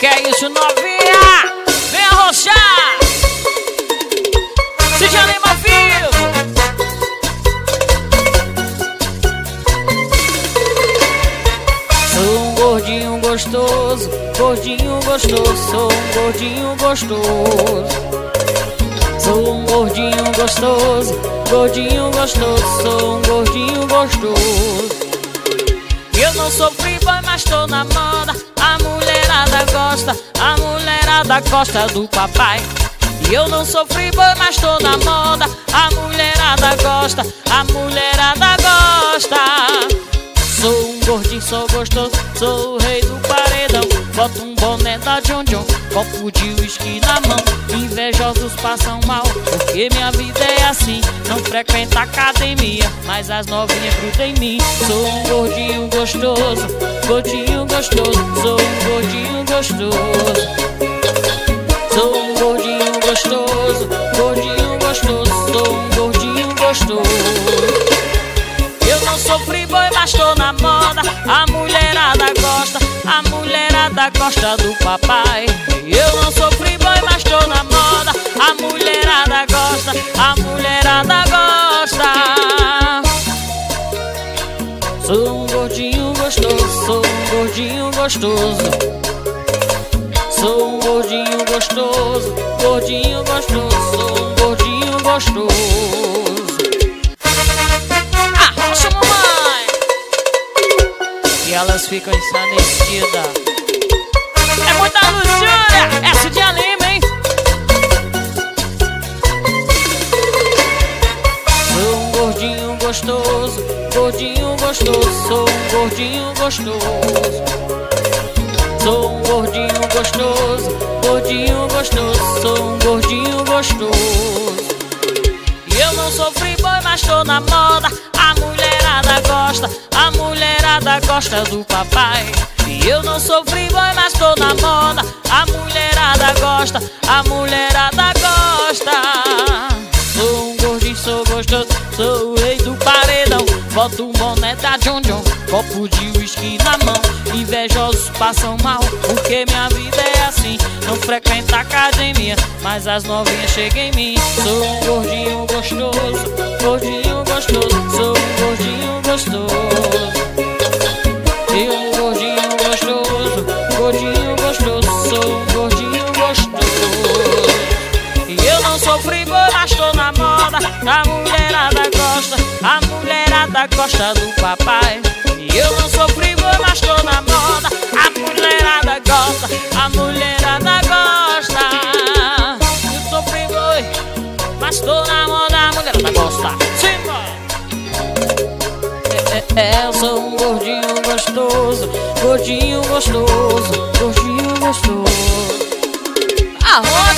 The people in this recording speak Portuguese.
é isso, novinha? Vem arrochar! Se já nem mal vivo. Sou um gordinho gostoso, gordinho gostoso. Sou um gordinho gostoso. Sou um gordinho gostoso, gordinho gostoso. Sou um gordinho gostoso. Eu não sou free boy, mas tô na moda. A mulherada gosta do papai. E eu não sou free boy, mas tô na moda. A mulherada gosta. Sou um gordinho, sou gostoso, sou o rei do paredão. Boto um boné da John John, copo de uísque na mão. Invejosos passam mal, porque minha vida é assim. Não frequento academia, mas as novinhas grudam em mim. Sou um gordinho gostoso, gordinho gostoso. Sou um gordinho gostoso. Sou um gordinho gostoso, gordinho gostoso. Sou um gordinho gostoso. Eu não sou free boy, mas tô na moda. A mulherada gosta do papai. Eu não sou free boy, mas tô na moda. A mulherada gosta. Sou um gordinho gostoso, sou um gordinho gostoso. Sou um gordinho gostoso, gordinho gostoso. Sou um gordinho gostoso. Arrocha, mamãe! E elas ficam ensandecidas. É muita luxúria, essa de Lima, hein? Sou um gordinho gostoso, gordinho gostoso. Sou um gordinho gostoso. Sou um gordinho gostoso, gordinho gostoso. Sou um gordinho gostoso. E eu não sou free boy, mas tô na moda. A mulherada gosta do papai. E eu não sou free boy, mas tô na moda. A mulherada gosta. Sou um gordinho, sou gostoso, sou o rei do paredão. Boto um boné da John John, copo de uísque na mão. Invejosos passam mal, porque minha vida é assim. Não frequento academia, mas as novinhas chegam em mim. Sou um gordinho gostoso, gordinho gostoso. Sou um gordinho gostoso. Eu um gordinho gostoso, gordinho gostoso. Sou um gordinho gostoso. E eu não sou free boy, mas tô na moda. A mulherada gosta do papai. E eu não sou free boy, mas tô na moda. A mulherada gosta. Eu sou free boy, mas tô na moda. A mulherada gosta. Simba! Eu sou um gordinho gostoso, gordinho gostoso, gordinho gostoso. Arroz!